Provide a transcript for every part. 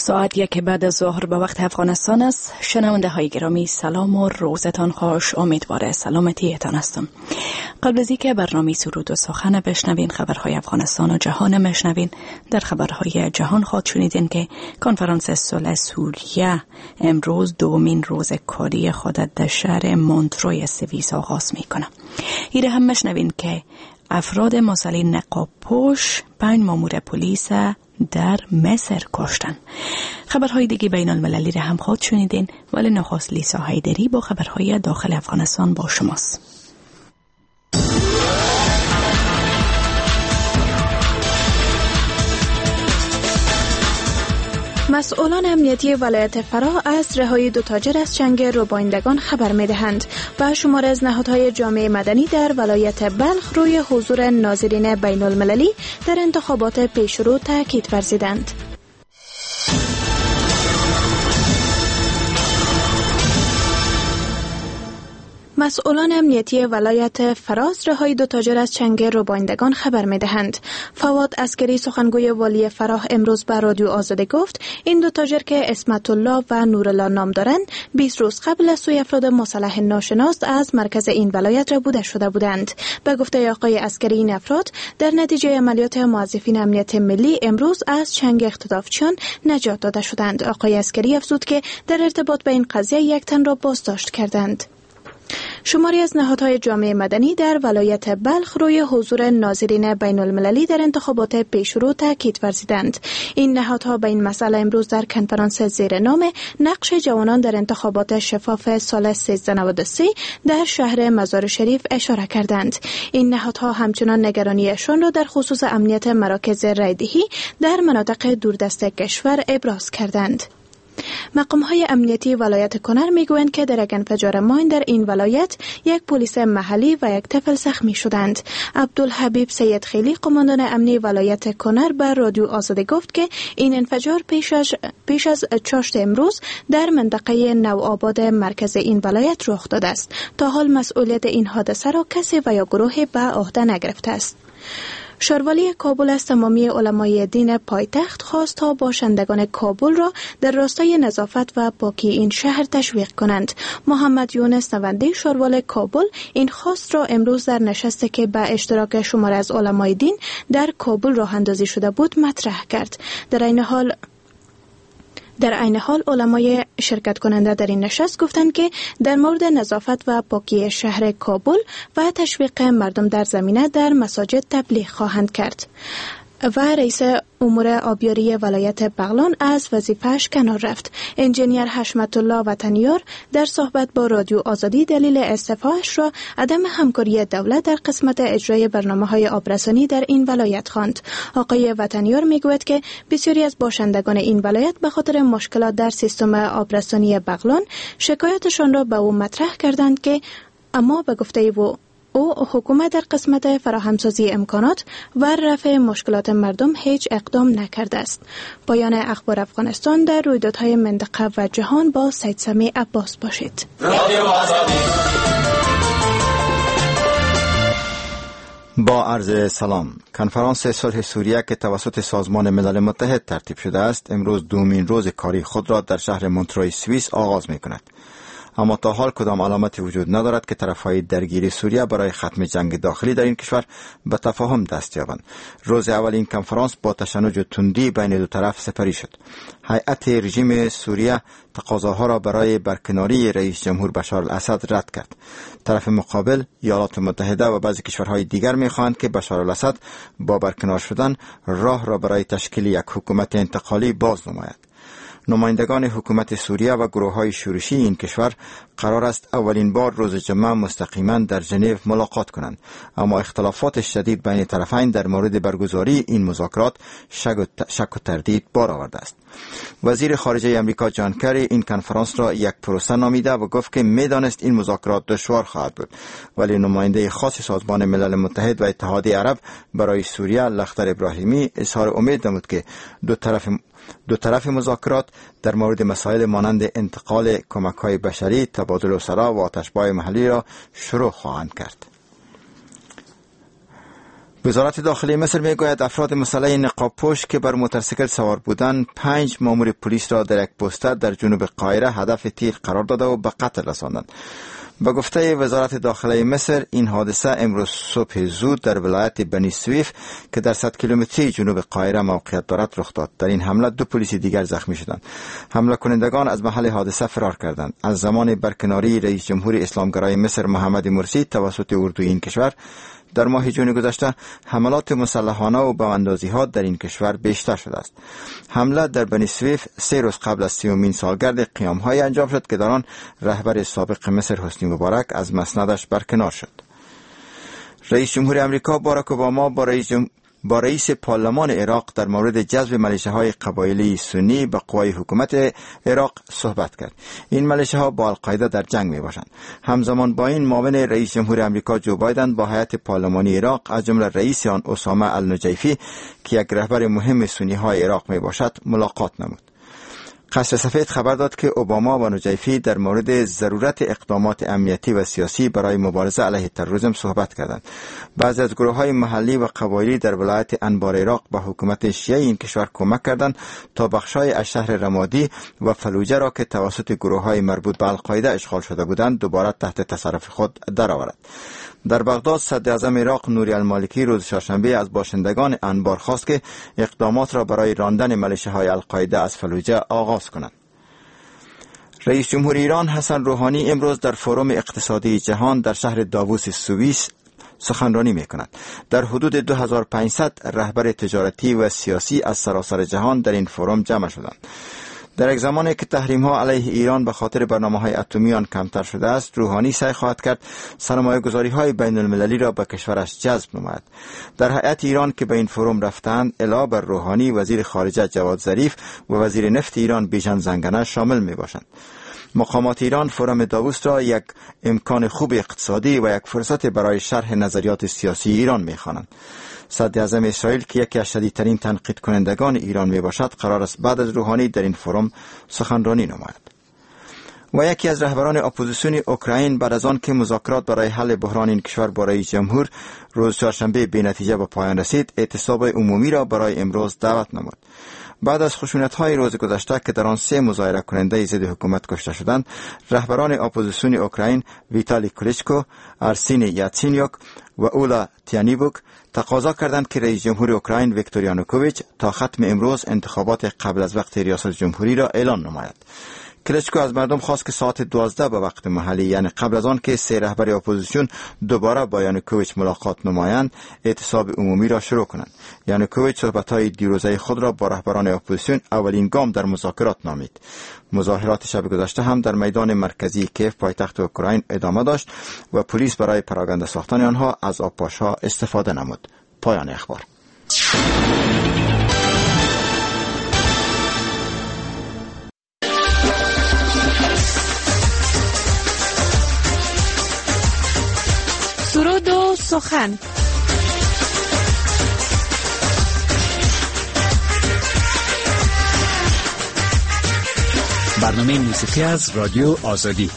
ساعت 1 بعد از ظهر به وقت افغانستان است. شنونده های گرامی سلام و روزتان خوش، امیدواره سلامتیتان هستم. قبل از اینکه برنامه سرود و سخن بشنوین، خبرهای افغانستان و جهان میشنوین. در خبرهای جهان خواهد شنیدین که کنفرانس صلح سوریه امروز دومین روز کاری خود در شهر مونتروی سوئیس آغاز میکنه. ایره هم میشنوین که افراد مسلح نقاب پوش 5 مامور پلیس در مصر کشتن. خبرهای دیگه بین المللی را هم خواهد شنیدین، ولی نخست لیسا حیدری با خبرهای داخل افغانستان با شماست. مسئولان امنیتی ولایت فراه از رهایی 2 تاجر از چنگ روبایندگان خبر می‌دهند و شمار از نهادهای جامعه مدنی در ولایت بلخ روی حضور ناظرین بین المللی در انتخابات پیشرو تاکید ورزیدند. مسئولان امنیتی ولایت فراز رهایی 2 تاجر از چنگ روبایندگان خبر می‌دهند. فواد عسکری سخنگوی والی فراه امروز به رادیو آزاده گفت این 2 تاجر که اسمت الله و نورالله نام دارند 20 روز قبل از سوی افراد مسلح ناشناس از مرکز این ولایت ربوده شده بودند. به گفته آقای عسکری این افراد در نتیجه عملیات موظفین امنیت ملی امروز از چنگ اختطافچیان نجات داده شدند. آقای عسکری افزود که در ارتباط با این قضیه 1 تن را بازداشت کردند. شماری از نهادهای جامعه مدنی در ولایت بلخ روی حضور ناظرین بین المللی در انتخابات پیشرو تاکید ورزیدند. این نهادها به این مسئله امروز در کنفرانس زیر نام نقش جوانان در انتخابات شفاف سال 1393 در شهر مزار شریف اشاره کردند. این نهادها همچنان نگرانیشان را در خصوص امنیت مراکز رایدهی در مناطق دوردست کشور ابراز کردند. مقام‌های امنیتی ولایت کنر میگویند که در یک انفجار ماین در این ولایت 1 پلیس محلی و 1 طفل زخمی شدند. عبدالحبیب سید خیلی قماندان امنی ولایت کنر به رادیو آزاده گفت که این انفجار پیش از چاشت امروز در منطقه نوآباد مرکز این ولایت رخ داده است. تا حال مسئولیت این حادثه را کسی و یا گروهی به عهده نگرفته است. شاروالی کابل از تمامی علمای دین پایتخت خواست تا باشندگان کابل را در راستای نظافت و پاکی این شهر تشویق کنند. محمد یونس نوندی شاروال کابل این خواست را امروز در نشستی که به اشتراک شمار از علمای دین در کابل راه اندازی شده بود مطرح کرد. در عین حال علمای شرکت کننده در این نشست گفتند که در مورد نظافت و پاکی شهر کابل و تشویق مردم در زمینه در مساجد تبلیغ خواهند کرد. و رئیس امور آبیاری ولایت بغلان از وظیفه‌اش کنار رفت. انجینیر حشمت الله وطنیار در صحبت با رادیو آزادی دلیل استعفایش را عدم همکاری دولت در قسمت اجرای برنامه‌های آبرسانی در این ولایت خواند. آقای وطنیار میگوید که بسیاری از باشندگان این ولایت به خاطر مشکلات در سیستم آبرسانی بغلان شکایتشان را به او مطرح کردند که اما به گفته او حکومت در قسمت فراهمسازی امکانات و رفع مشکلات مردم هیچ اقدام نکرده است. پایان اخبار افغانستان در رویدادهای منطقه و جهان با سید سمی عباس باشید. با عرض سلام. کنفرانس صلح سوریه که توسط سازمان ملل متحد ترتیب شده است امروز دومین روز کاری خود را در شهر مونتروی سوئیس آغاز می کند. اما تا حال کدام علامتی وجود ندارد که طرفهای درگیری سوریه برای ختم جنگ داخلی در این کشور به تفاهم دست یابند. روز اول این کنفرانس با تشنج و تندی بین 2 طرف سپری شد. هیئت رژیم سوریه تقاضاها را برای برکناری رئیس جمهور بشار الاسد رد کرد. طرف مقابل ایالات متحده و بعضی کشورهای دیگر می‌خواهند که بشار الاسد با برکنار شدن راه را برای تشکیل یک حکومت انتقالی باز نماید. نمایندگان حکومت سوریه و گروه‌های شورشی این کشور قرار است اولین بار روز جمعه مستقیما در ژنو ملاقات کنند، اما اختلافات شدید بین طرفین در مورد برگزاری این مذاکرات شک و تردید بار آورده است. وزیر خارجه امریکا جان کری این کنفرانس را یک پروسه نامیده و گفت که میدانست این مذاکرات دشوار خواهد بود، ولی نماینده خاص سازمان ملل متحد و اتحادیه عرب برای سوریه لخدر ابراهیمی اظهار امید نمود که دو طرف مذاکرات در مورد مسائل مانند انتقال کمک‌های بشری، تبادل اسرا و آتش‌بای محلی را شروع خواهند کرد. وزارت داخلی مصر میگوید افراد مسلح نقاب پوش که بر موتورسیکل سوار بودند 5 مامور پلیس را در یک پوسته در جنوب قاهره هدف تیر قرار داده و به قتل رساندند. به گفته وزارت داخلی مصر این حادثه امروز صبح زود در ولایت بنی سویف که در 100 کیلومتری جنوب قاهره موقعیت دارد رخ داد. در این حمله 2 پلیس دیگر زخمی شدند. حمله کنندگان از محل حادثه فرار کردند. از زمان برکناری رئیس جمهوری اسلامگرای مصر محمد مرسی توسط اردوی این کشور در ماه جون گذشته حملات مسلحانه و باندازی‌ها در این کشور بیشتر شده است. حمله در بنی سویف 3 روز قبل از 30مین سالگرد قیام‌های انجام شد که در آن رهبر سابق مصر حسنی مبارک از مسندش برکنار شد. رئیس جمهور آمریکا باراک اوباما با رئیس پارلمان عراق در مورد جذب ملیشه‌های قبایلی سنی به قوای حکومت عراق صحبت کرد. این ملیشه‌ها با القاعده در جنگ می‌باشند. همزمان با این معاون رئیس جمهور آمریکا جو بایدن با هیئت پارلمانی عراق از جمله رئیس آن اسامه النجیفی که یک رهبر مهم سنی‌های عراق میباشد ملاقات نمود. قصر سفید خبر داد که اوباما و نجیفی در مورد ضرورت اقدامات امنیتی و سیاسی برای مبارزه علیه تروریسم صحبت کردند. بعضی از گروه‌های محلی و قبایلی در ولایت انبار عراق به حکومت شیعه این کشور کمک کردند تا بخش‌های از شهر رمادی و فلوجه را که توسط گروه‌های مربوط به القاعده اشغال شده بودند دوباره تحت تصرف خود درآورد. در بغداد صدر اعظم عراق نوری المالکی روز چهارشنبه از باشندگان انبار خواست که اقدامات را برای راندن ملیشه‌های القاعده از فلوجه آغاز کنند. رئیس جمهور ایران حسن روحانی امروز در فروم اقتصادی جهان در شهر داووس سوئیس سخنرانی می‌کند. در حدود 2500 رهبر تجارتی و سیاسی از سراسر جهان در این فروم جمع شدند. در یک زمانی که تحریم‌ها علیه ایران به خاطر برنامه‌های اتمی آن کمتر شده است، روحانی سعی خواهد کرد سرمایه‌گذاری‌های بین‌المللی را به کشورش جذب نماید. در هیئت ایران که به این فروم رفتند، علاوه بر روحانی، وزیر خارجه جواد ظریف و وزیر نفت ایران بیژن زنگنه شامل می‌باشند. مقامات ایران فروم داووس را یک امکان خوب اقتصادی و یک فرصت برای شرح نظریات سیاسی ایران می‌خوانند. صدر اعظم اسرائیل که یکی از شدیدترین تنقید کنندگان ایران می باشد قرار است بعد از روحانی در این فروم سخنرانی نماید. و یکی از رهبران اپوزیسیون اوکراین بعد از آن که مذاکرات برای حل بحران این کشور با رئیس جمهور روز چهارشنبه بی نتیجه به پایان رسید، اعتصاب عمومی را برای امروز دعوت نمود. بعد از خشونت‌های روز گذشته که در آن 3 مظاهره کننده ضد حکومت کشته شدند، رهبران اپوزیسیون اوکراین ویتالی کلیچکو، ارسین یاتسینیوک و اولا تیانیبوک تقاضا کردند که رئیس جمهور اوکراین ویکتور یانوکوویچ تا ختم امروز انتخابات قبل از وقت ریاست جمهوری را اعلان نماید. کلیچکو از مردم خواست که ساعت 12 به وقت محلی، یعنی قبل از آن که 3 رهبر اپوزیسیون دوباره با یانوکوویچ ملاقات نمایند، اعتصاب عمومی را شروع کنند. یانوکوویچ صحبت‌های دیروزه خود را با رهبران اپوزیسیون اولین گام در مذاکرات نامید. مظاهرات شب گذشته هم در میدان مرکزی کیف پایتخت اوکراین ادامه داشت و پلیس برای پراکنده ساختن آنها از آبپاش‌ها استفاده نمود. پایان اخبار. سرود و سخن. برنامه موسیقی از رادیو آزادی.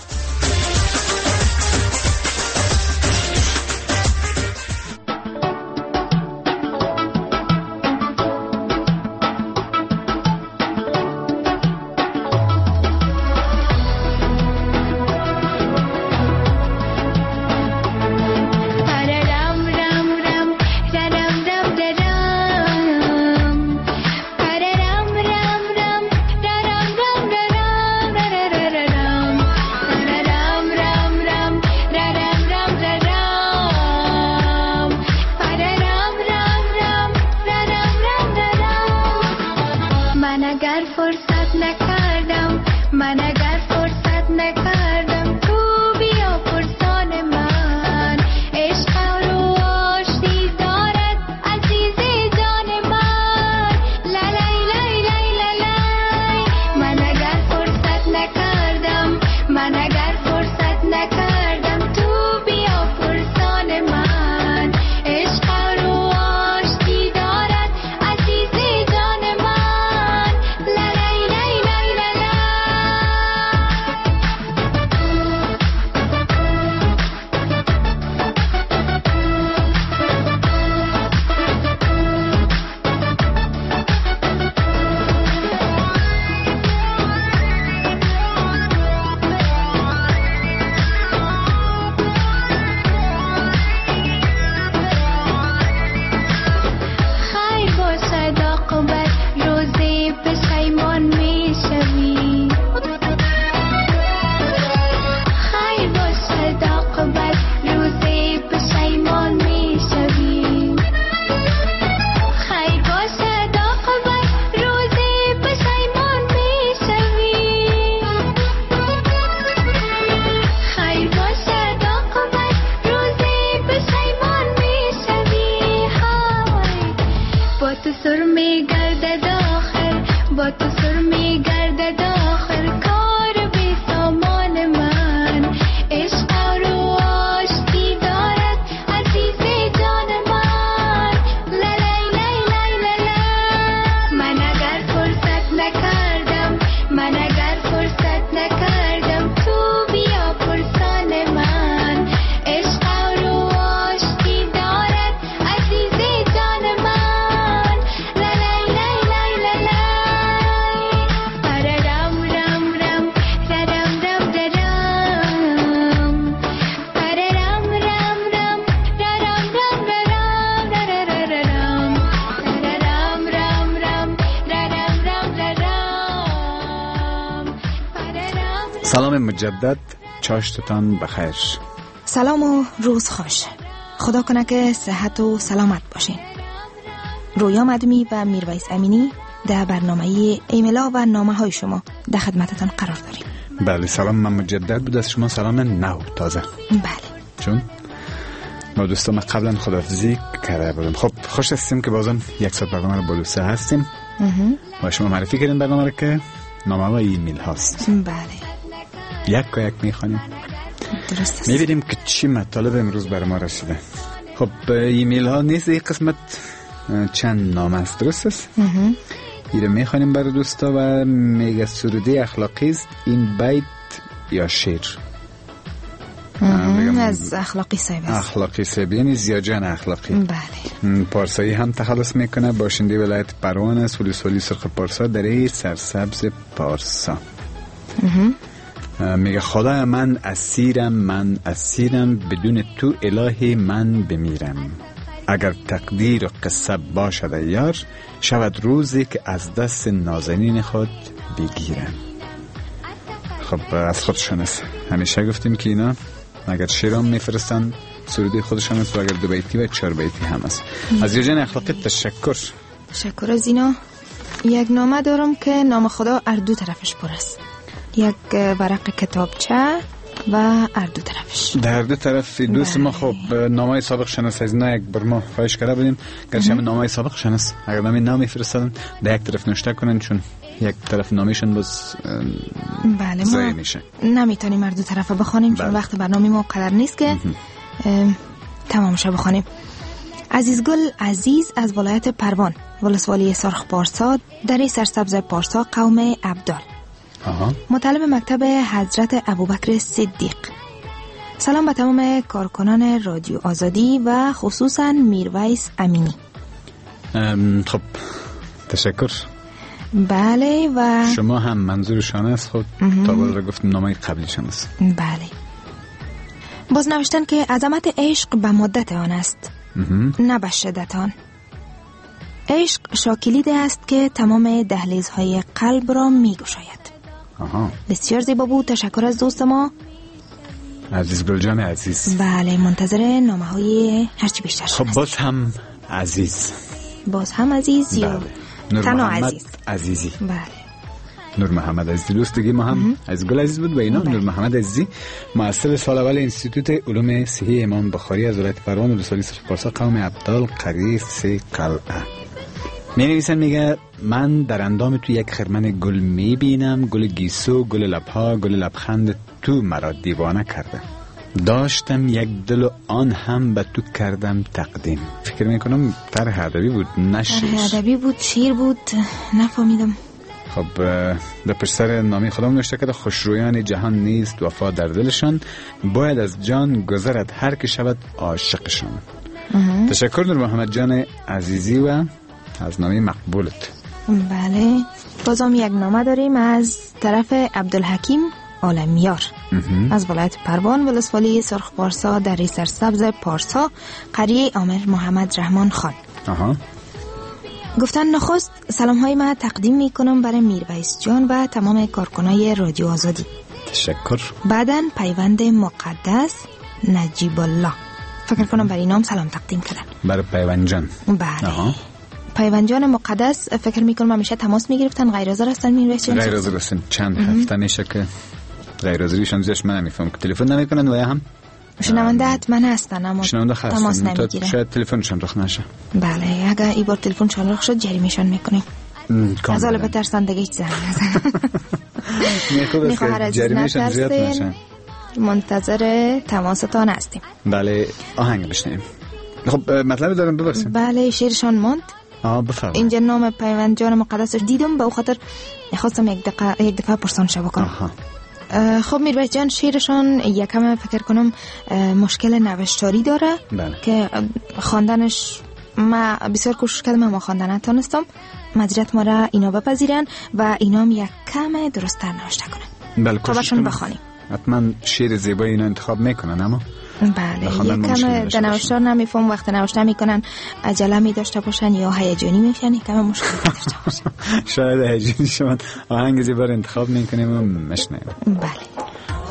با تو سر میگردد آخر کار بی سامان من. عشق رو آشتی دارد عزیز جان من. لالای لای لای لالای. من اگر فرصت نکردم، من اگر فرصت نکردم، تو بیا پرسان من. عشق رو آشتی دارد عزیز جان من. لالای لای لای لالای. پررم رم رم رم رم رم. پررم رم رم رم رم رم رم. پررم رم رم رم رم. سلام مجدد، چاشتتان بخیر. سلام و روز خوش. خدا کنه که صحت و سلامت باشین. رویا مدمی و میرویس امینی در برنامه ایمیلا و نامه های شما در خدمتتان قرار داریم. بله، سلام من مجدد بود از شما، سلام نو تازه. بله. چون ما دوستان قبلا خداحافظی کرده بودیم. خب خوش هستیم که بازم یک ساعت برنامه رو بلوسه هستیم و شما معرفی کردیم برنامه رو که نامه و ایمیل هاست. بله. یک که یک میخوانیم، درست است. میبینیم که چی مطالب امروز بر ما رسیده. خب ایمیل ها نیست، این قسمت چند نامه است، درست است؟ این رو میخوانیم برای دوستا و میگه سروده اخلاقی است این بیت یا شعر؟ از اخلاقی صاحب است. اخلاقی صاحب یعنی زیاجان اخلاقی. بله. پارسایی هم تخلص میکنه، باشنده ولایت پروان است، ولسوالی سرخ پارسا در سرسبز پارسا. میگه خدای من اسیرم بدون تو الهی من بمیرم. اگر تقدیر و قصه باشد یار، شود روزی که از دست نازنین خود بگیرم. خب از خودشان است. همیشه گفتیم که اینا اگر شیرام میفرستن سروده خودشان است و اگر 2 بیتی و 4 بیتی هم است. از یوجن اخلاقی تشکر از اینا. یک نامه دارم که نام خدا اردو طرفش پر است. یک ورق کتابچه و اردو طرفش. در دو طرف دوست ما. خب نامه سابق شناس از اینا یک بر ما خواهش کرده بودیم گرچه همین نامه سابق شناس اگر نامی فرستادن در یک طرف نوشته کنن، چون یک طرف نامیشون باز بله ضایع میشه. نمیتونیم اردو طرف بخونیم چون وقت برنامه ما قدر نیست که تمامش بخونیم. عزیزگل عزیز از ولایت پروان، ولسوالی سرخ پارسا در سرسبز پارسا، قوم عبدال. مطالب مکتب حضرت ابوبکر صدیق. سلام به تمام کارکنان رادیو آزادی و خصوصا میرویس امینی. خب تشکر. بله و شما هم منظورشان است. خب تا بالا را گفتیم نامه قبلیشان است. بله. باز نوشتن که عظمت عشق به مدت آن است، نه به شدت آن. عشق شاکلیده است که تمام دهلیزهای قلب را می گشاید. بسیار زیبا بود. تشکر از دوست ما عزیز گلجان عزیز. بله، منتظر نامه های هرچی بیشتر. خب باز هم عزیز یا تنها عزیز عزیزی. بله. نور محمد عزیزی دوست دیگه ما هم از گل عزیز بود و اینا. نور محمد عزیزی مؤسس سال اول انستیتوت علوم صحی امام بخاری از ولایت پروان، ولسوالی سرخ پارسا، قوم عبدال، قریه 3 قلعه. می نویسن میگه من در اندام تو یک خرمن گل می بینم، گل گیسو، گل لبها، گل لبخند تو مرا دیوانه کرده. داشتم یک دل و آن هم به تو کردم تقدیم. فکر میکنم طرح ادبی بود، نه شعر. طرح ادبی بود، شعر بود، نفهمیدم. خب در پشت سر نامی خودم نوشته که خوشرویان جهان نیست وفا در دلشان، باید از جان گذرد هر که شود عاشقشان. تشکر نور محمد جان عزیزی و از نامی مقبولت. بله. بازم یک نامه داریم از طرف عبدالحکیم عالمیار از ولایت پروان، ولسوالی سرخ پارسا در سرسبز پارسا، قریه عامر محمد رحمان خان. گفتن نخست سلام های من تقدیم می کنم برای میرویس جان و تمام کارکنای رادیو آزادی. تشکر. بعدن پیوند مقدس نجیب الله. فکر کنم برای نام سلام تقدیم کردن. برای پیوند جان. بله. پیوند جان مقدس فکر می کنم همیشه تماس می گرفتن. غیر حاضر هستن میرویس جان؟ غیر حاضر هستن. چند هفته میشه که غیر حاضریشون زیش من نمیفهم که تلفن نمیکنن و یا هم شنونده حتما هستن اما تماس نمیگیرن. شاید تلفنشون رخ نشه. بله، اگر این بار تلفنشون رخ شد جریمهشون میکنیم. از حالا بترسن دیگه هیچ زنگ نزن. میخواهر عزیز نترسین، منتظر تماستان هستیم. بله آهنگ بشنیم. خب مطلب دارم ببرسیم. بله شعرشان ماند. بفرمایید. اینجا نام پیوند جان مقدسش دیدم، به خاطر خواستم یک دفعه پرسان شو بکنم. خب میرویس جان شعرشان یکم فکر کنم مشکل نوشتاری داره. بله. که خواندنش ما بسیار کوشش کردم اما خواندن نتونستم. معذرت ما را اینا بپذیرن و اینام یک کم درست‌تر نوشته کنن. بله خبرشون بخونیم. حتما شعر زیبایی اینا انتخاب میکنن اما بله یکم دنوشتار نمیفهم، وقت نوشته میکنن عجله می داشته باشن یا هیجانی میشن، یکم مشکل داشته باشن. شاید هیجانی شما آهنگ زیبا رو انتخاب میکنیم و مشنیم. بله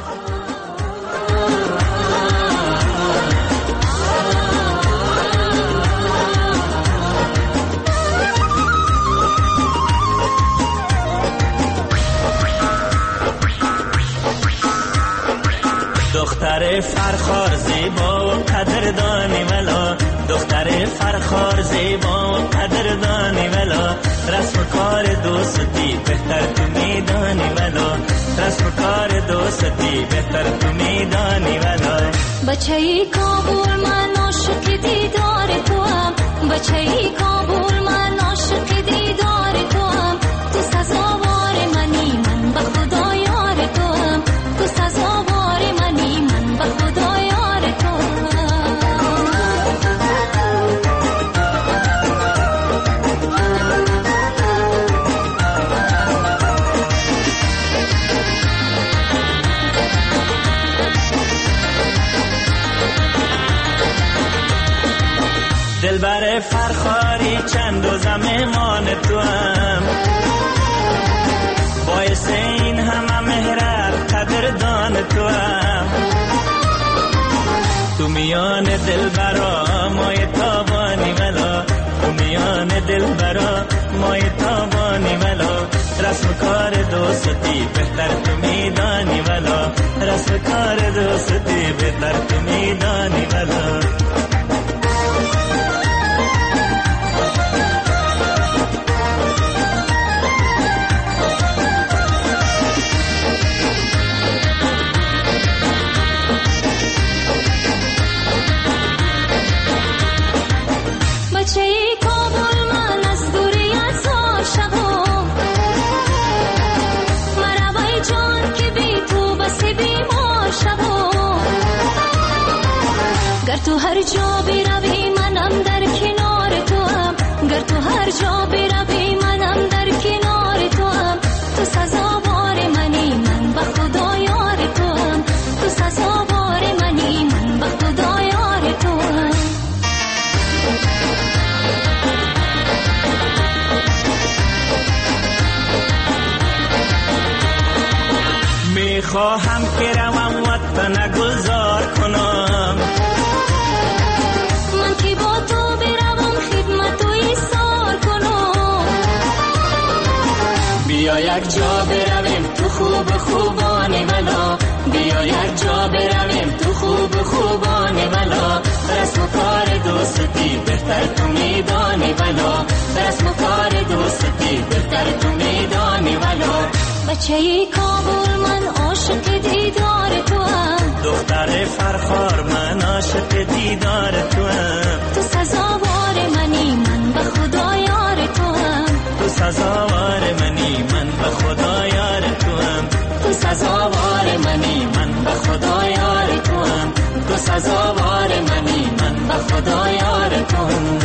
دختر فرخار زیبا و قدردانی ولا، دختر فرخار زیبا و قدردانی ولا، رسم کار دوستی بهتر تو میدانی ولا، رسم کار دوستی بهتر تو میدانی ولا. بچه‌ای کابل من عاشق دیدار تو هم، بچه‌ای کابل من عاشق دیدار تو هم، تو سزاوار منی من به خدا یار تو هم، تو سزاوار منی من به خدا یار تو هم. دلبر فرخاری چند و زمان تو هم، باعث این همه مهرت قدردان تو هم، تو میان دلبرا مای تابانی ولا، تو میان دلبرا مای تابانی ولا، رسم کار دوستی بهتر تو میدانی ولا، رسم کار دوستی بهتر تو میدانی ولا. بچه‌ای کابل من از دوری از عاشقم، مروای جان که بی تو بس بی عاشقم، گر تو هر جا بروی منم در کنار تو هم، گر تو هر جا بروی منم در کنار تو هم، تو سزاوار منی من به خدا یار تو هم، تو سزاوار منی من به خدا یار تو هم. میخواهم که روم وطن گذار کنم، من که با تو بروم خدمت و ایثار کنم، بیا یک جا برویم تو خوب خوبانی ولا، بیا یک جا برویم تو خوب خوبانی ولا، رسم کار دوستی بهتر تو میدانی ولا، رسم کار دوستی بهتر تو میدانی ولا. بچه‌ای کابل من عاشق دیدار تو هم، دختر فرخار من عاشق دیدار تو هم، تو سزاوار منی من به خدا یار تو هم، تو سزاوار منی من به خدا یار تو هم، تو سزاوار منی من به خدا یار تو هم، تو سزاوار منی من به خدا یار تو هم.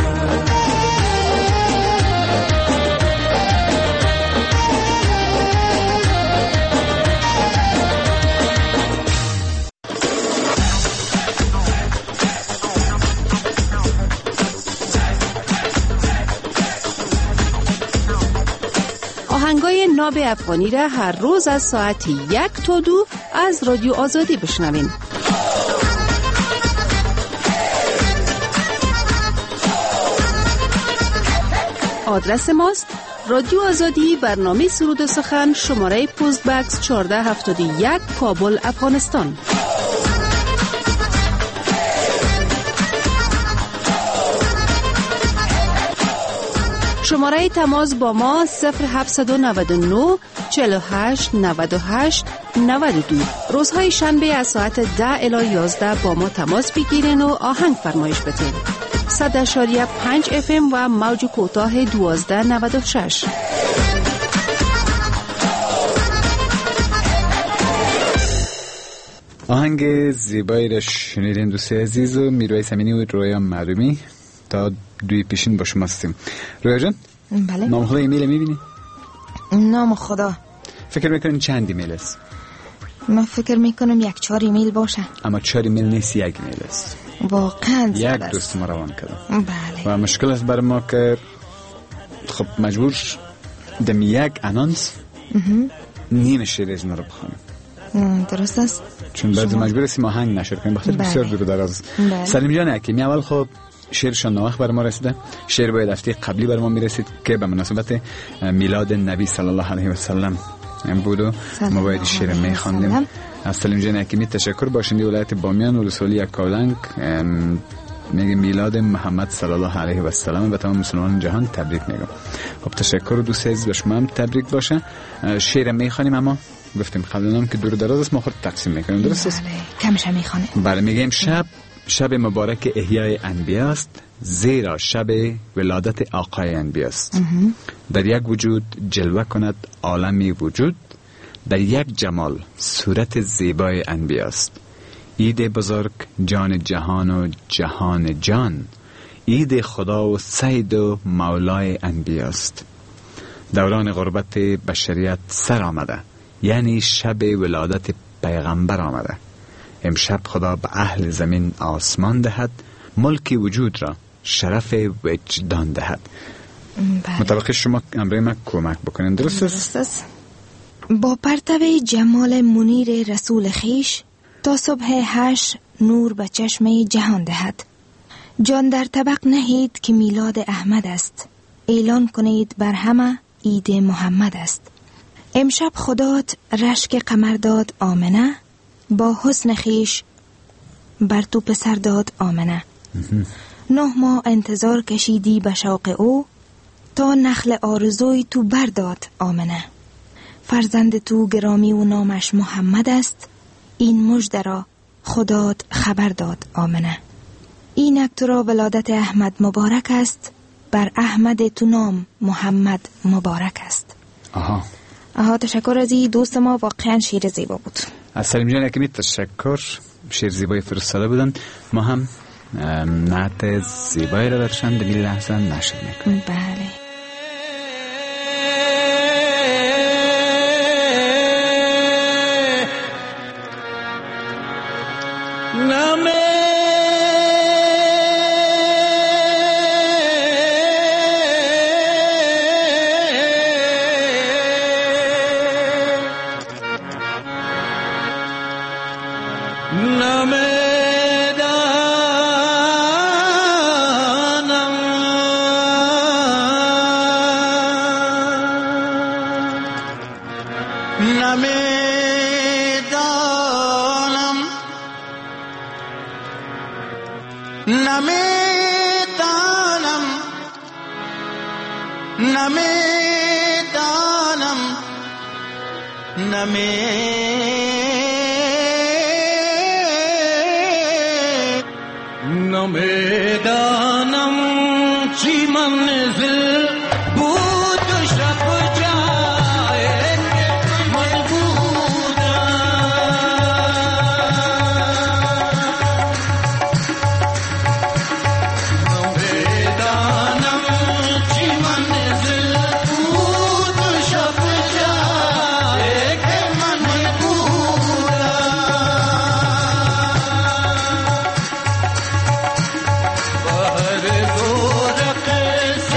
آهنگای ناب افغانی را هر روز از ساعت 1 تا 2 از رادیو آزادی بشنوین. آدرس ماست رادیو آزادی، برنامه سرود و سخن، شماره پست بکس 1471 کابل افغانستان. شماره تماس با ما 0799 48 98 92. روزهای شنبه از ساعت 10 الی 11 با ما تماس بگیرین و آهنگ فرمایش بدین. 100.5 FM و موج کوتاه 1296. آهنگ زیبایی را شنیدین دوست عزیز و میرویس امینی و رویا معلومی تا دوی پیشین با شما هستیم. رویا جان، بله. نام خدا ایمیل میبینی؟ نام خدا فکر میکنیم چند ایمیل است؟ من فکر میکنم 1-4 ایمیل باشه. اما 4 ایمیل نیست، 1 ایمیل است. واقعا یک دوست ما روان کردم. بله. و مشکل است برای ما که خب مجبور دم یک انانس نمیشه رزنا رو بخونیم. درست است. چون بعضی مجبور هستیم آهنگ نشر کنیم بخاطر بسیار دور و دراز. سلیم جان حکیمی، اول خب شعرشان ناوقت بر ما رسیده. شعر باید هفته قبلی بر ما میرسید که به مناسبت میلاد نبی صلی الله علیه و سلم بود و ما باید شعر میخواندیم. از سلیم جان حکیمی تشکر. باشنده ولایت بامیان و رسولی یکاولنگ میگه میلاد محمد صلی الله علیه و سلم به تمام مسلمانان جهان تبریک میگم. خب تشکر و دوست عزیز به شما هم تبریک باشه. شعر میخوانیم، اما گفتیم قبلا که دور دراز است، ما خود تقسیم میکنیم. درست است؟ بله، کمش میخوانیم. بله، میگیم شب مبارک احیای انبیا است، زیرا شب ولادت آقای انبیا است. در یک وجود جلوه کند عالمی وجود، در یک جمال صورت زیبای انبیا است. عید بزرگ جان جهان و جهان جان، عید خدا و سید و مولای انبیا است. دوران غربت بشریت سر آمده، یعنی شب ولادت پیغمبر آمده. امشب خدا به اهل زمین آسمان دهد، ملک وجود را شرف وجدان دهد. مطابق شما امروز ما کمک بکنین. درست است؟ با پرتو جمال منیر رسول خیش، تا صبح حشر نور به چشم جهان دهد. جان در طبق نهید که میلاد احمد است، اعلان کنید بر همه عید محمد است. امشب خدات رشک قمر داد آمنه، با حسن خیش بر تو پسر داد آمنه. 9 ماه انتظار کشیدی به شوق او، تا نخل آرزوی تو برداد آمنه. فرزند تو گرامی و نامش محمد است، این مژده را خدات خبر داد آمنه. اینک تو را ولادت احمد مبارک است، بر احمد تو نام محمد مبارک است. آها تشکر از این دوست ما، واقعا شعر زیبا بود. از سلیم جان حکیمی تشکر، شعر زیبای فرستاده بودن. ما هم نعت زیبایی را برشان در این لحظه نشر میکنیم. بله. نمیدانم چی منزل بود و شب جای من بودم. نمیدانم چی منزل بود و شب جای من بودم. بهر دورق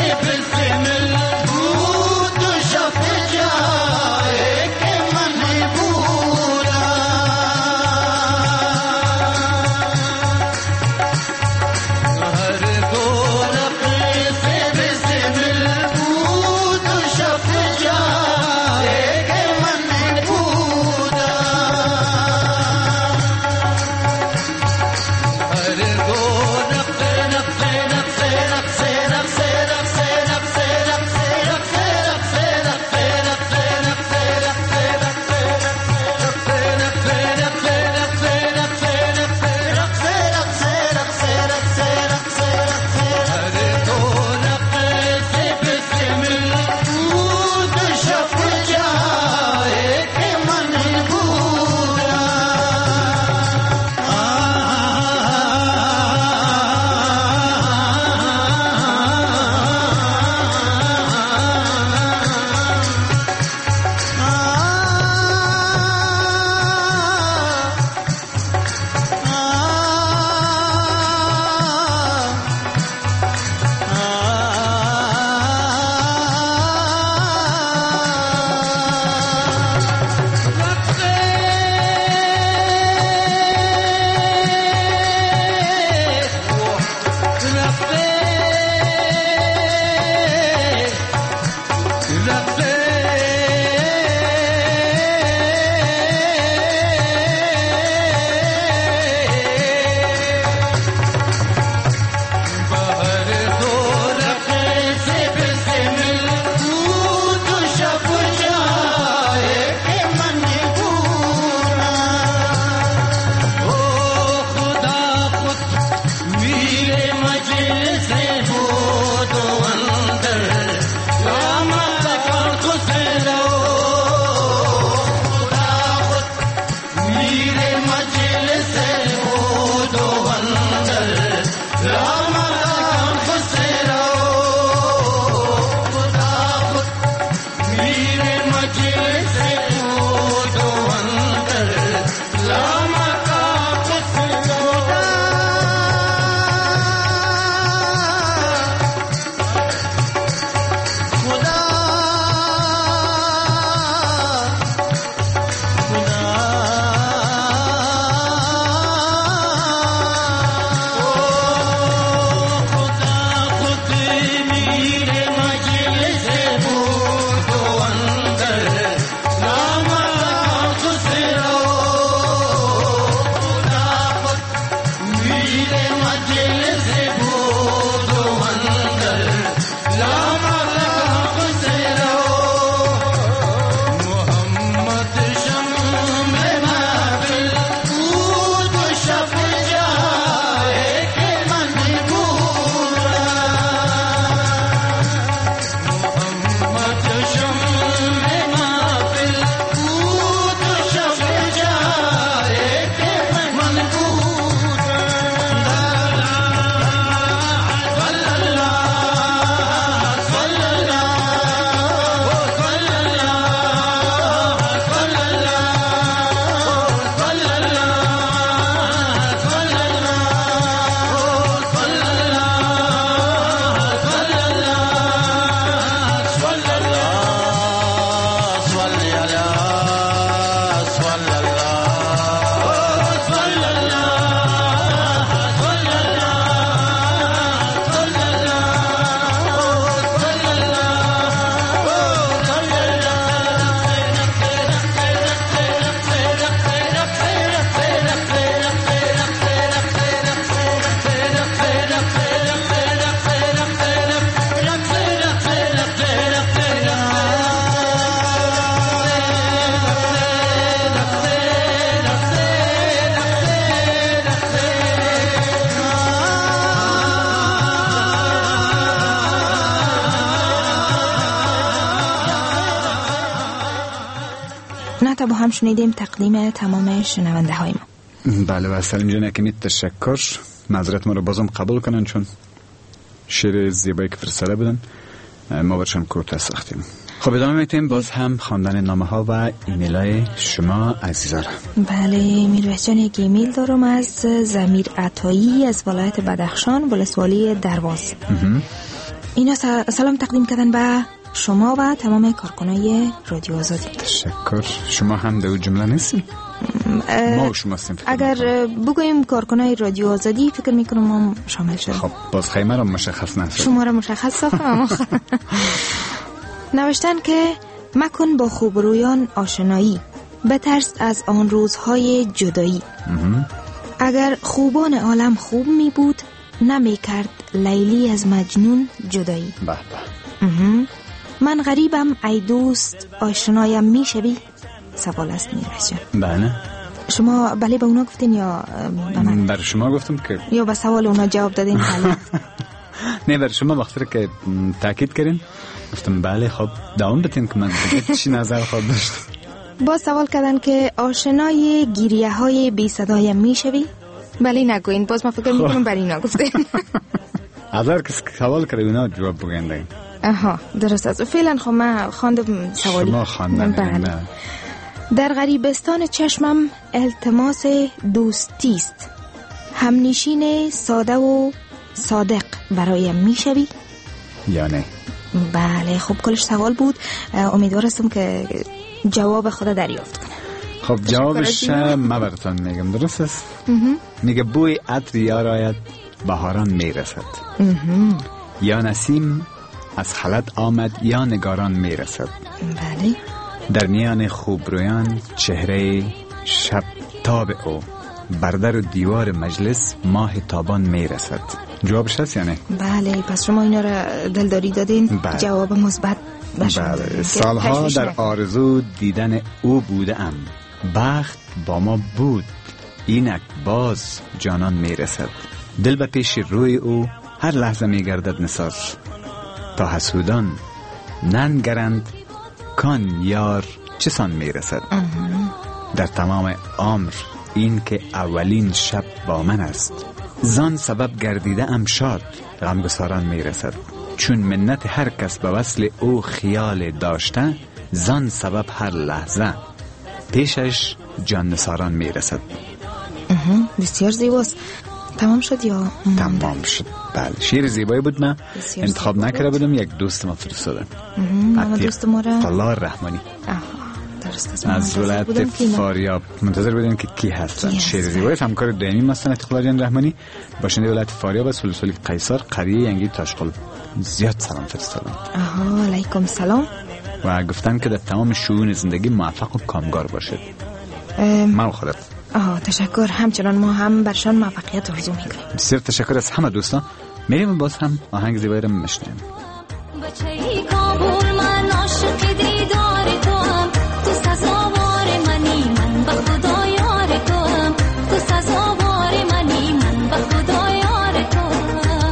تا با هم شنیدیم تقدیم تمام شنونده های ما. بله و سلیم جان اکیمی تشکر. معذرت ما رو بازم قبول کنن چون شعر زیبایی که فرستاده بودن ما برشان کوتاه ساختیم. خب ادامه میتیم باز هم خواندن نامه ها و ایمیل های شما عزیزان. بله میرویس جان یک ایمیل دارم از ضمیر عطایی از ولایت بدخشان ولسوالی درواز. اینا سلام تقدیم کردن به شما و تمام کارکنای رادیو آزادی. تشکر. شما هم در جمله نیستیم؟ ما و شما هستیم. اگر بگوییم کارکنای رادیو آزادی فکر میکنم ما شامل شدیم. خب باز خیمه را مشخص نشد. شما را مشخص ساختم. نوشتن که مکن با خوبرویان آشنایی بترس از آن روزهای جدایی. اگر خوبان عالم خوب می بود نمی کرد لیلی از مجنون جدایی. به من غریبم ای دوست آشنایم می شوی؟ سوال است میرویس جان. بله. شما بله به اونا گفتین یا به من؟ بر شما گفتم که یا به سوال اونا جواب دادین؟ نه بر شما وقتی که تاکید کردین گفتم بله. خب دوام بتین که من چی نظر خود داشت. با سوال کردن که آشنای گریه های بی صدایم می شوی؟ بله نگوین. باز ما فکر میکنم بر اینا گفتین. اگر کسی سوال کرده اونا جواب بگن دهیم. آها درست است. فعلا خب من خواندم سوالی. شما خواندن. بله. در غریبستان چشمم التماس دوستیست همنشین ساده و صادق برایم میشوی؟ یا نه؟ بله خب کلش سوال بود. امیدوارستم که جواب خود دریافت کنم. خب جوابش ما براتون میگم. درست است؟ میگه بوی عطر یار آید بهاران میرسد. یا نسیم از خلط آمد یا نگاران میرسد. بله. در میان خوبرویان چهره شب تاب او بر در و دیوار مجلس ماه تابان میرسد. جوابش هست یا نه؟ بله پس شما اینا را دلداری دادین. بله. جواب مثبت بشه. بله. سالها در آرزو دیدن او بوده ام بخت با ما بود اینک باز جانان میرسد. دل به پیش روی او هر لحظه میگردد نثار تا حسودان ننگرند کان یار چسان میرسد. در تمام عمر این که اولین شب با من است زان سبب گردیده ام شاد غمگساران میرسد. چون منت هر کس به وصل او خیال داشته زان سبب هر لحظه پیشش جان نثاران میرسد. بسیار زیباست. تمام شد یا تمام شد؟ بله، شعر زیبایی بود. من انتخاب نکرده بودم، یک دوست ما فرستاده. دوست ما را طلال رحمانی از ولایت فاریاب. منتظر بودیم که کی هستن. شعر زیبایی همکار دائمی مستن اطلاع جان رحمانی، باشنده ولایت فاریاب از سلسله قیصر قریه ینگی تاشقل. زیاد سلام فرستادن. علیکم سلام. و گفتن که در تمام شؤون زندگی موفق و کامگار باشد. من خودت. تشکر. همچنان ما هم برشان موفقیت آرزو میکنیم. بسیار تشکر از همه دوستان. میریم باز هم آهنگ زیبایی رو میشنویم. بچه‌ای کابل من عاشق دیدار توام، تو سزاوار منی من به خدا یار توام، تو سزاوار منی من به خدا یار توام.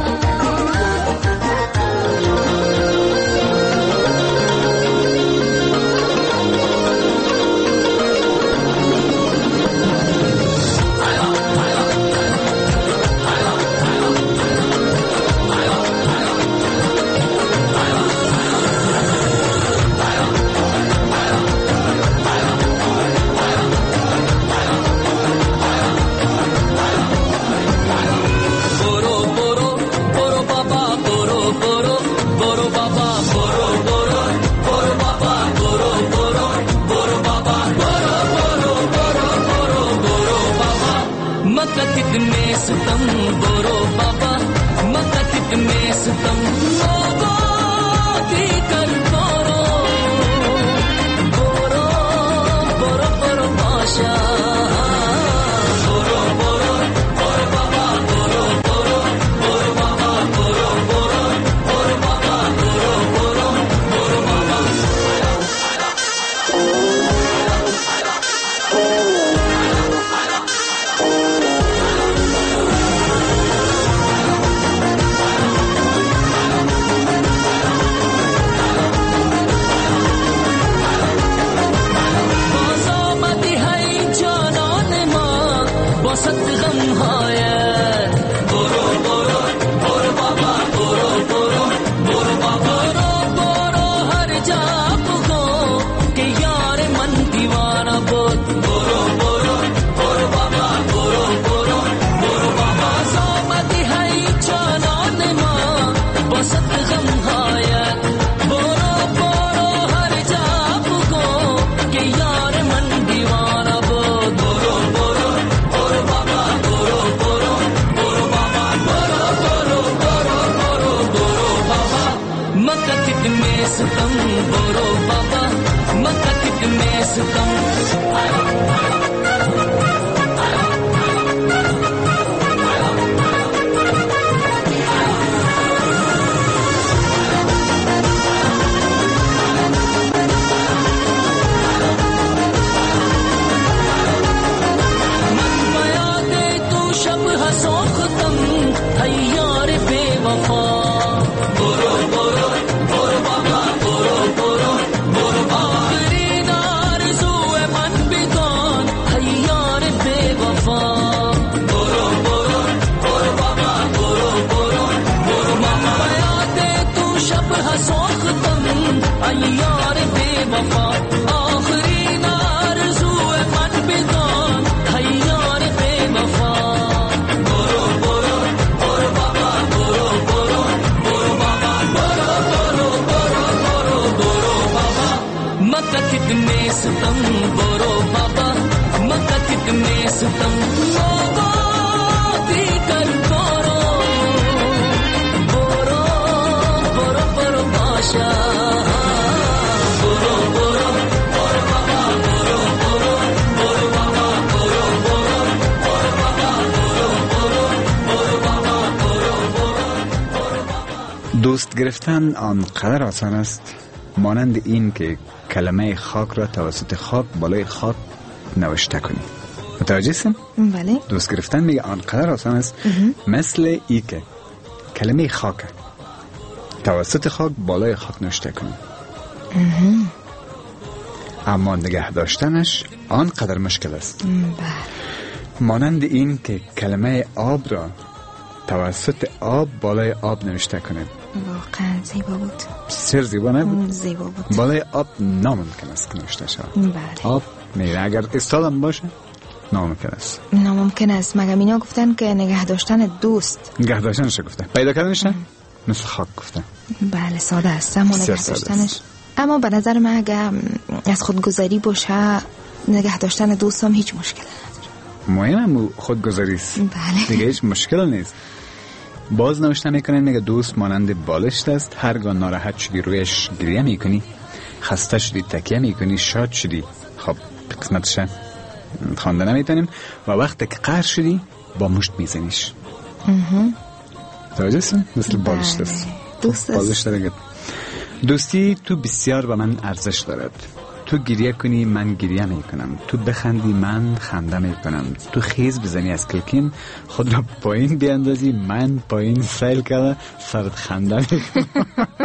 دوست گرفتن آنقدر آسان است مانند این که کلمه خاک را توسط خاک بالای خاک نوشته کنی. متوجه هستین؟ بله. دوست گرفتن میگه آنقدر آسان است مثل ای که کلمه خاک توسط خاک بالای خاک نوشته کنی. اما نگه داشتنش آنقدر مشکل است. مانند این که کلمه آب را توسط آب بالای آب نوشته کنیم. واقعا زیبا بود. بسیار زیبا نبود؟ زیبا بود. بالای آب ناممکن است که نوشته شود. بله. آب میره، اگر استادم باشه ناممکن است. ناممکن است. مگه اینا گفتن که نگه داشتن دوست. نگه داشتنش گفتن، پیدا کردنش مثل خاک گفتن. بله ساده است اما نگه داشتنش. اما به نظر من اگه از خودگذاری باشه نگه داشتن دوست هم هیچ مشکل نداره. مهم خودگذاری است. بله. دیگه هیچ مشکل نیست. باز نوشته میکنن میگه دوست مانند بالشت است، هرگاه ناراحت شدی رویش گریه میکنی، خسته شدی تکیه میکنی، شاد شدی خب قسمتش خوانده نمیتونیم و وقتی که قهر شدی با مشت میزنیش. توجه هستم؟ مثل بالشت است. دوست است. بالشت داره. دوستی تو بسیار به من ارزش دارد. تو گریه کنی من گریه میکنم، تو بخندی من خنده میکنم، تو خیز بزنی از کلکین خود را پایین بیاندازی من پایین سیل کرده سرت خنده میکنم.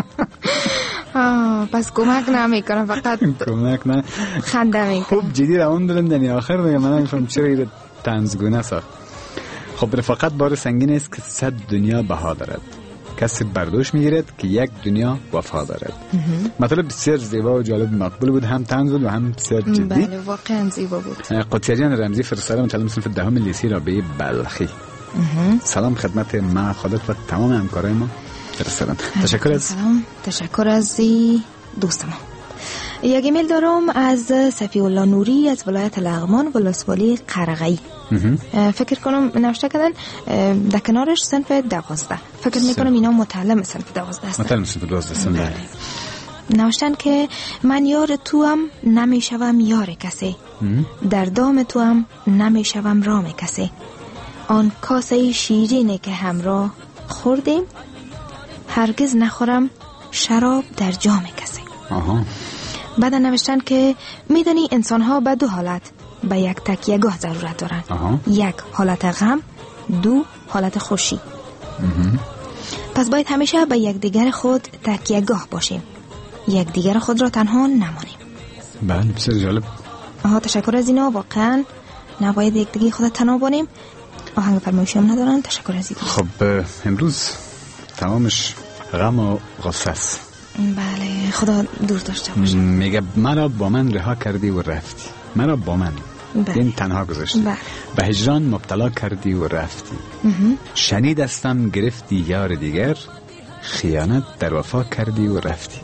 پس کمک نمیکنم، فقط کمک نه خنده میکنم. خوب جدی روان دارم دنی آخر دیگه من نمیفهم چرا این طنزگونه ساخت. خب رفاقت بار سنگین است که 100 دنیا بها دارد، کسی برداشت میگیرد که یک دنیا وفا دارد. مطلب بسیار زیبا و جالب مقبول بود، هم طنز بود و هم بسیار جدی. بله واقعا زیبا بود. قدسیان رمزی فرستاده متعلم صنف دهم لیسه رابعه بلخی. سلام خدمت ما خودت و تمام همکارای ما فرستادن. تشکر از دوست ما. یک ایمیل دارم از صفی الله نوری از ولایت لغمان ولسوالی قرغی. فکر کنم نوشته کردن در کنارش صنف 12. فکر میکنم اینا متعلم صنف 12 هستن. متعلم صنف 12 هستن. نوشتن که من یار تو هم نمیشوم یار کسی، در دام تو هم نمیشوم رام کسی، آن کاسه شیرینه که همراه خوردیم هرگز نخورم شراب در جام کسی. بعد نوشتن که میدانی انسان ها به 2 حالت به یک تکیهگاه ضرورت دارن. یک حالت غم، 2 حالت خوشی. پس باید همیشه به یک دیگر خود تکیهگاه باشیم، یک دیگر خود را تنها نمانیم. بله بسیار جالب. تشکر از اینا. واقعا نباید یک دیگر خود تنها بانیم. آهنگ فرمایشی هم ندارن. تشکر از اینا. خب امروز تمامش غم و غصه است. بله خدا دور داشته باشه. میگه مرا با من رها کردی و رفتی، مرا با من این تنها گذاشتی، به هجران مبتلا کردی و رفتی، شنیدستم گرفتی یار دیگر، خیانت در وفا کردی و رفتی.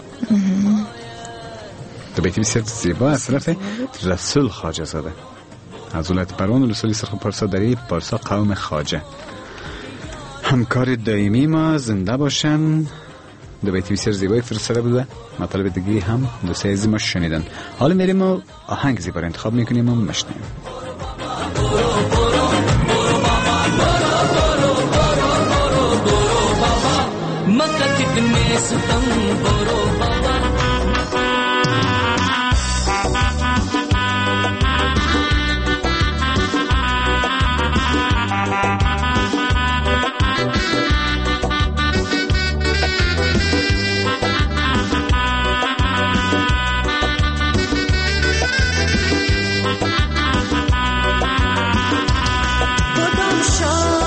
تو بیتی بسیار زیبا از طرف رسول خواجه زاده از ولایت پروان ولسوالی سرخ پارسا دری پارسا قوم خواجه. همکار دائمی ما زنده باشن. دو بیتی بسیار زیبای فرستاده بوده. مطالب دیگه هم دوسته عزیز ما شنیدن. حالا میریم و آهنگ زیبا رو انتخاب میکنیم و مشنیم.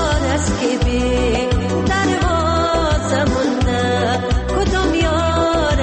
دروازه مونده کدام یار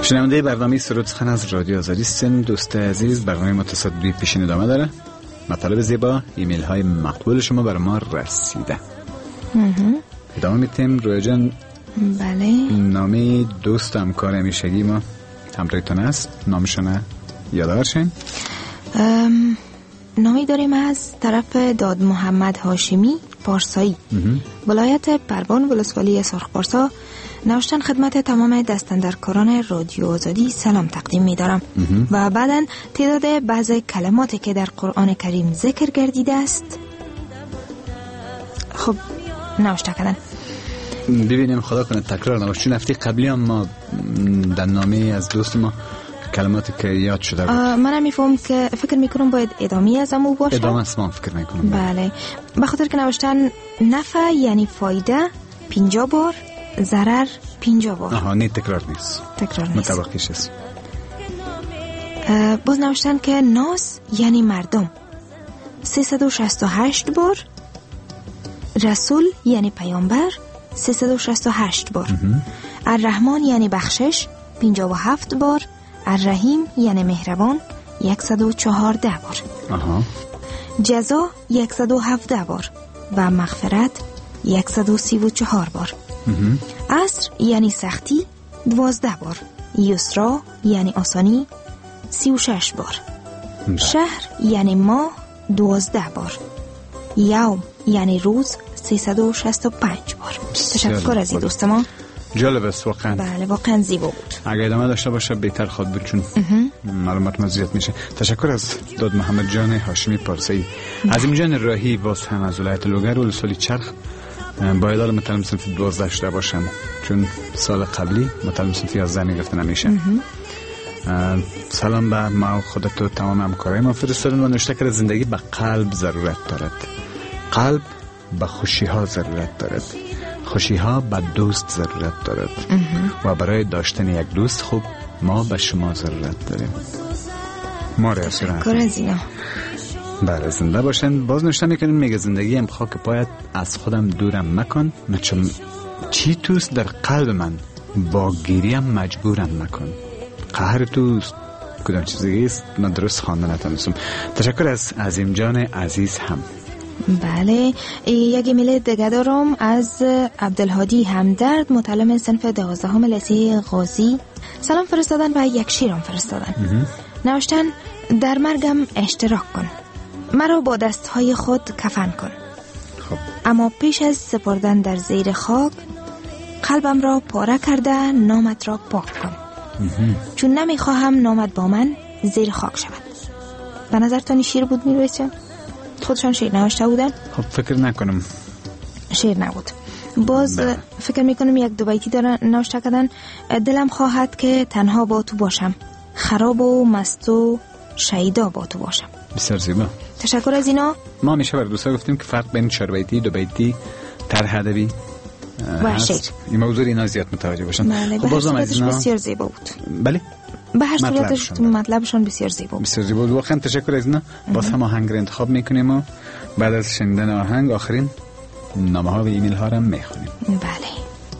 شنونده برنامه سرود سخن از رادیو آزادی هستین. دوست عزیز، برنامه متصدی پیشین ادامه داره. مطالب زیبا، ایمیل های مقبول شما بر ما رسیده. ادامه میتیم. رویا جان، بله، نامی دوست همکار همیشگی ما همراهتون است. نامشونه یادآور شین؟ نامی داریم از طرف داد محمد هاشمی پارسایی، ولایت پروان، ولسوالی سرخ پارسا. نوشتن خدمت تمام دستاندرکاران رادیو آزادی سلام تقدیم می دارم و بعداً تعداد بعض کلماتی که در قرآن کریم ذکر گردیده است خب نوشته کردن. ببینیم خدا کنه تکرار نباشه، چون هفته قبلی هم ما در نامه از دوست ما کلماتی که یاد شده بود. منم میفهم که فکر میکنم باید ادامه از امو باشه. ادامه است، ما فکر میکنم. بله، بخاطر که نوشتن نفع یعنی فایده 50 بار، ضرر 50 بار. آها، نه تکرار نیست. تکرار نیست. مطابقش است. باز نوشتن که ناس یعنی مردم 368 بار، رسول یعنی پیامبر 368 بار، الرحمن یعنی بخشش 57 بار، الرحیم یعنی مهربان 114 بار، جزا 117 بار و مغفرت 134 بار. عصر یعنی سختی 12 بار، یسرا یعنی آسانی 36 بار، شهر یعنی ماه 12 بار، یوم یعنی روز 365 بار. تشکر از این دوست ما. جالب است واقعا. بله واقعا زیبا بود. اگه ادامه داشته باشه بهتر خود بود، چون معلومات مزیت میشه. تشکر از داد محمد جان هاشمی پارسایی. عظیم جان راهی باز هم از ولایت لوگر و لسوالی چرخ باید حالا مطالب صنف 12 شده باشم، چون سال قبلی مطالب صنف 11 میگفتن همیشه. سلام به ما و خودت و تمام همکارای ما فرستادن و نوشته کرده زندگی به قلب ضرورت دارد، قلب به خوشی ها ضرورت دارد، خوشی ها به دوست ضرورت دارد و برای داشتن یک دوست خوب ما به شما ضرورت داریم. ما تشکر از اینا. بله، زنده باشن. باز نوشته میکنیم، میگه زندگی هم خاک پایت، از خودم دورم مکن، نچون چی توست در قلب من، با گیریم مجبورم مکن. قهر توست کدام چیزی است، من درست خواندن نتونستم. تشکر از عظیم جان عزیز هم. بله، یک ایمیل دیگه دارم از عبدالهادی همدرد، متعلم صنف 12 لیسه غازی. سلام فرستادن و یک شیرم فرستادن. نوشتن در مرگم اشتراک کن، مرا با دستهای خود کفن کن. خب. اما پیش از سپردن در زیر خاک قلبم را پاره کرده نامت را پاک کن. چون نمیخواهم نامت با من زیر خاک شود. به نظرتان شیر بود میرویسه؟ خودشان شیر نوشته بودن؟ خب فکر نکنم شیر نبود. باز فکر میکنم یک دو بیتی دارن نوشته کردن. دلم خواهد که تنها با تو باشم، خراب و مست و شیدا با تو باشم. بسیار زیبا. تشکر از اینا. ما همیشه بر دوستا گفتیم که فرق بین 4 بیتی، 2 بیتی، طرح ادبی و شعر، این موضوع اینا زیاد متوجه باشن. بله، خب بازم از اینا بسیار زیبا بود. بله، به هر صورتش مطلبشون بسیار زیبا بود. بسیار زیبا بود. واقعا تشکر از اینا. باز هم آهنگ رو انتخاب میکنیم و بعد از شنیدن آهنگ آخرین نامه ها و ایمیل ها رو میخونیم. بله.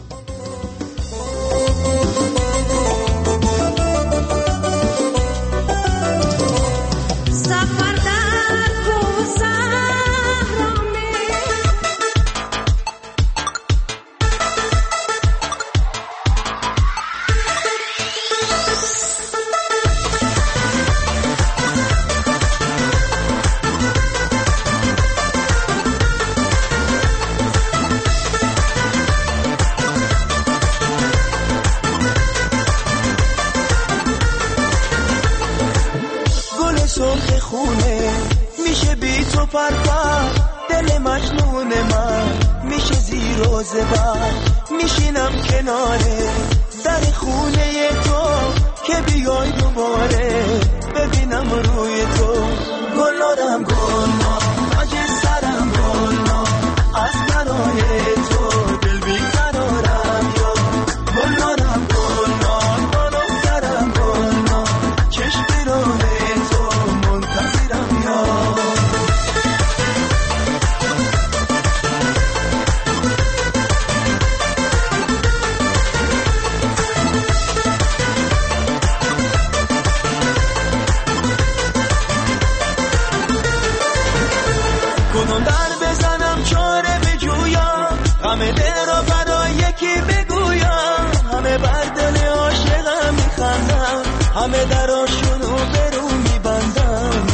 سرخ خونه میشه بی تو پرپر، دل مجنون من میشه زیر و زبر، میشینم کناره در خونه تو که بیای دوباره ببینم روی تو. گلارم گلنار تاج سرم گلنار، از برای تو دل بیقرارم یا گلارم گلنار، بالا سرم گلنار، چشم راه تو منتظرم یا. همه دراشونو برو میبندن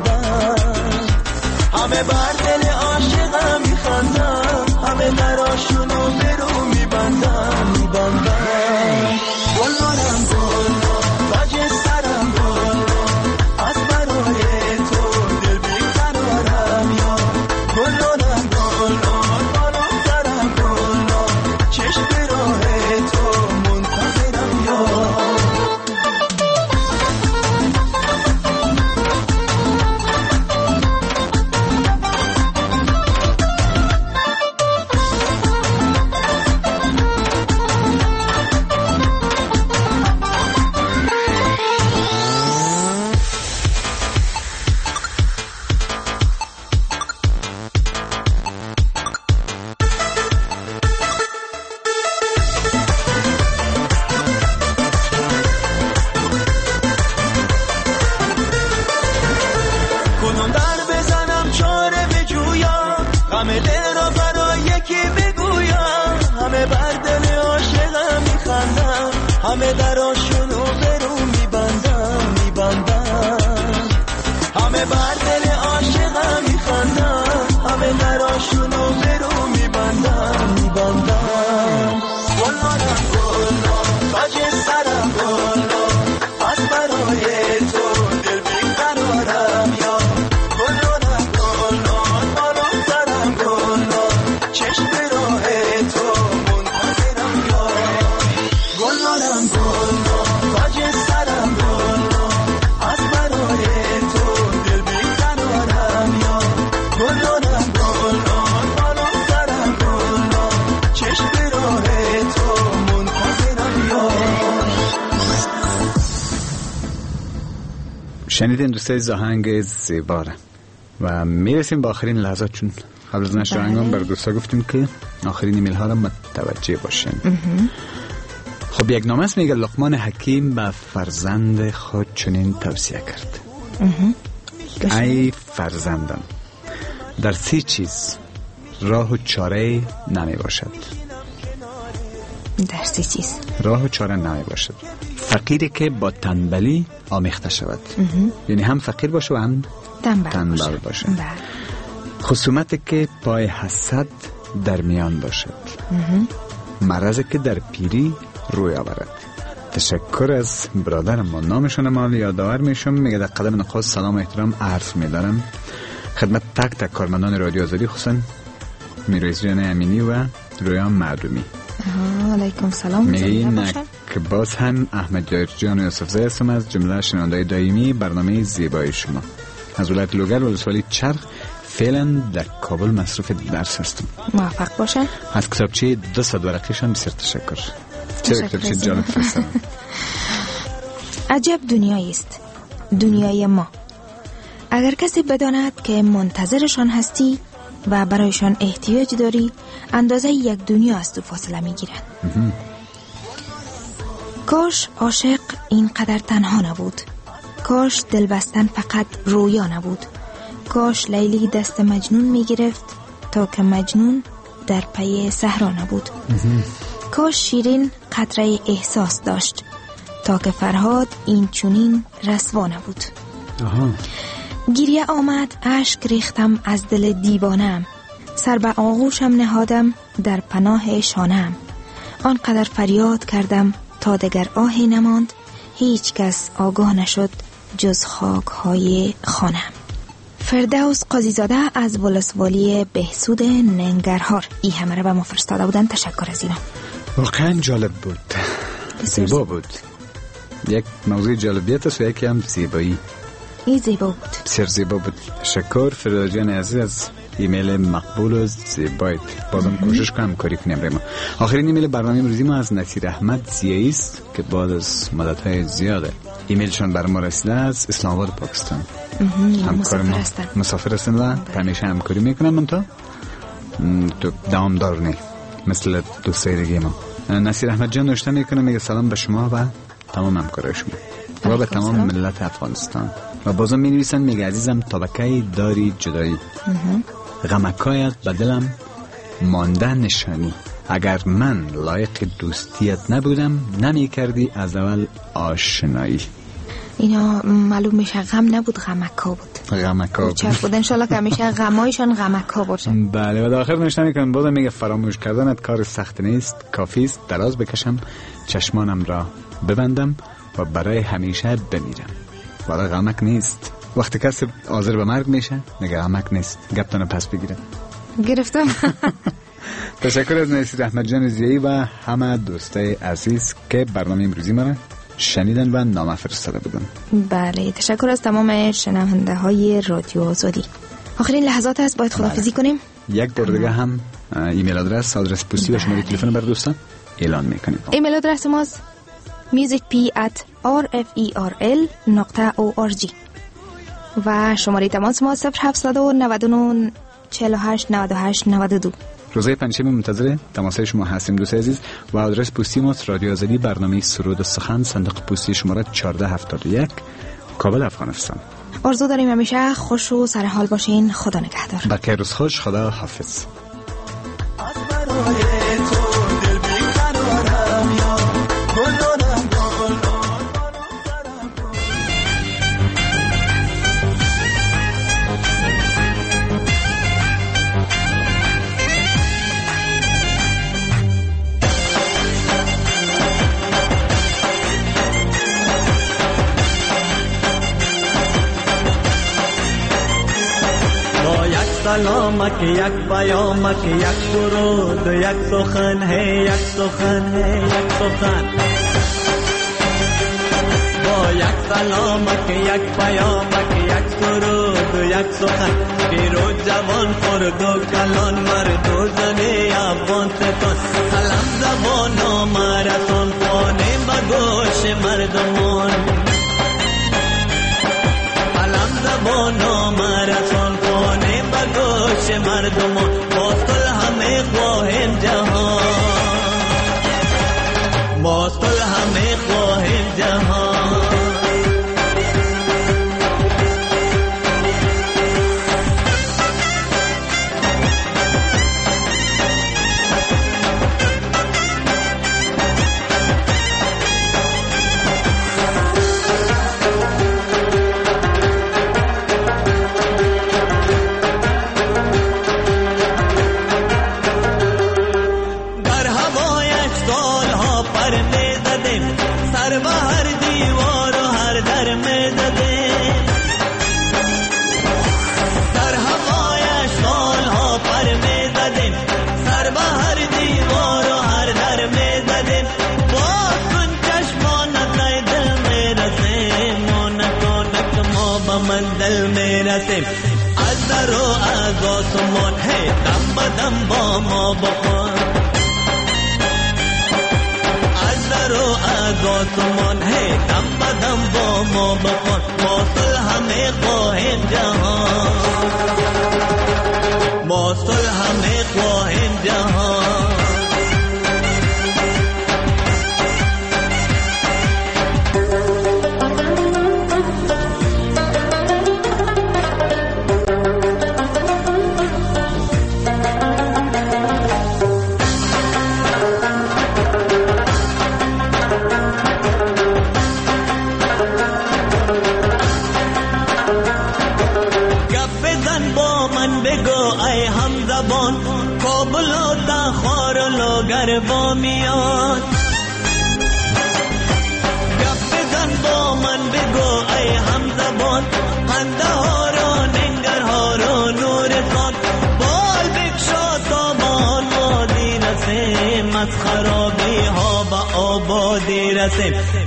همه بر دل عاشقم میخندن همه دراشونو برو میبندن گلارم گلا تاج سرم گلا از برای تو دل بیقرارم یا گلارم گلا بالام سرم گلا چشم راه تو منتظرم یا همه دراشونو برو میبندن همه بر دل عاشقم میخندن همه دراشونو برو میبندن گلارم گلا تاج سرم گلا از برای تو دل بیقرارم یا گلارم گلا بالام سرم گلا چشم راه تو منتظرم یا گلارم گلا تاج سرم گلا از برای تو دل بیقرارم یا گلارم گلا بالام سرم گلا چشم راه تو منتظرم یا شنیدین دوستای زاهنگ زیباره و میرسیم به آخرین لحظات، چون قبل از نشر آهنگام بر دوستا گفتیم که آخرین ایمیل ها را متوجه باشین. خب یک نامه است میگه لقمان حکیم به فرزند خود چنین توصیه کرد: ای فرزندم، در 3 چیز راه و چاره نمی باشد. در 3 چیز راه و چاره نمی باشد. فقیری که با تنبلی آمیخته شود، یعنی هم فقیر باشه و هم تنبل باشه. خصومتی که پای حسد در میان باشد. مرضی که در پیری روی آورد. تشکر از برادرم، ما نامشون مال یادآور میشم. میگه در قدم نخست سلام و احترام عرض میدارم خدمت تک کارمندان رادیو آزادی، خصوصا میرزا جان امینی و رویان معدومی. علیکم سلام. میگه که باز هم احمد جان یوسفزی هستم از جمله شنونده‌های دائمی برنامه زیبای شما از ولایت لوگر و ولسوالی چرخ. فعلا در کابل مصروف درس هستم. موفق باشن. از کتابچه 200 ورقیشان بسیار تشکر. چه کتابچه جالب فرستادن. عجب دنیایی است، دنیای ما. اگر کسی بداند که منتظرشان هستی و برایشان احتیاج داری، اندازه یک دنیا از تو فاصله میگیرند. کاش عاشق اینقدر تنها نبود. کاش دل بستن فقط رویا نبود. کاش لیلی دست مجنون میگرفت تا که مجنون در پی صحرا نبود. کاش شیرین قطره احساس داشت تا که فرهاد این چونین رسوا نبود. گریه آمد، اشک ریختم از دل دیوانم، سر به آغوشم نهادم در پناه شانم. آنقدر فریاد کردم تا دگر آهی نماند، هیچ کس آگاه نشد جز خاک های خانم. فردوس قاضیزاده از ولسوالی بهسود ننگرهار این همه را به ما فرستاده بودن. تشکر از اینا. واقعا جالب بود، زیبا بود. یک موضوع جالبیت است و یکی هم زیبایی. این زیبا بود، بسیار زیبا بود. تشکر فردوس جان عزیز از ایمیل مقبول و زیبایت. بازم کوشش کنم کاری کنیم برای ما. آخرین ایمیل برنامه امروزی ما از نصیر احمد زیایی است که بعد از مدت‌های زیاده ایمیلشون بر ما رسیده از اسلام آباد پاکستان. همکار ما مسافر هستن و همیشه همکاری میکنن، من تو دوامدار نه مثل دوستای دیگه ما. نصیر احمد جان نوشته میکنه، میگه سلام به شما و تمام همکارای شما و به تمام ملت افغانستان. و بازم می نویسن، میگه عزیزم طبقه داری جدایی، غمکایت به دلم مانده نشانی. اگر من لایق دوستیت نبودم نمی کردی از اول آشنایی. اینا معلوم میشه غم نبود، غمکا بود. غمکا بود. چرا بود؟ انشالله که همیشه غمایشان غمکا باشه. بله. و در آخر نشنمی کنم بازم میگه فراموش کردنت کار سخت نیست، کافی است دراز بکشم، چشمانم را ببندم و برای همیشه بمیرم. ولی غمک نیست. وقتی کسی حاضر به مرگ میشه میگه غمک نیست. گپتون پس بگیره. گرفتم. تشکر از نصیر احمد جان زیایی و همه دوستای عزیز که برنامه امروزی ما شنیدن و نامه فرستاده بودن. بله، تشکر از تمام شنونده های رادیو آزادی. آخرین لحظات هست، باید خداحافظی کنیم. یک بار دیگه هم ایمیل آدرس پستی و شماره تلفن بر دوستان اعلان میکنیم. ایمیل آدرس ماست musicp@rferl.org و شماره تماس ما 0799 48 98 92. روزهای پنجشنبه منتظر تماسهای شما هستیم دوستان عزیز و آدرس پستی ما رادیو آزادی، برنامه سرود و سخن، صندوق پستی شماره 1471 کابل افغانستان. آرزو داریم همیشه خوش و سرحال باشین. خدا نگهدار. بخیر روز خوش. خدا حافظ. سلامک یک پیامک یک درود یک سخن ہے یک سخن ہے یک سخن با یک سلامک یک پیامک یک درود یک سخن پیرو جوان خرد و کلان مرد و زنی افغان ستان سلام زبان و مرسان پانه بگوش مردمان سلام زبان و مرسان پانه بگوش مردمان ما صلح ہمیں خواہیم جہان ما صلح ہمیں خواہیم جہان منزل میں رسیم از در و از آسمان ہے دم بدم با ما بخوان از در و از آسمان ہے دم بدم با ما بخوان ما صلح ہمیں خواہیم جہان ما صلح ہمیں خواہیم جہان با میاد گپ بزن با من بگو ای هم زبان خنده ها را ننگر ها را نور خان بال بکشا تا با وادی رسیم از خرابی ها به آبادی رسیم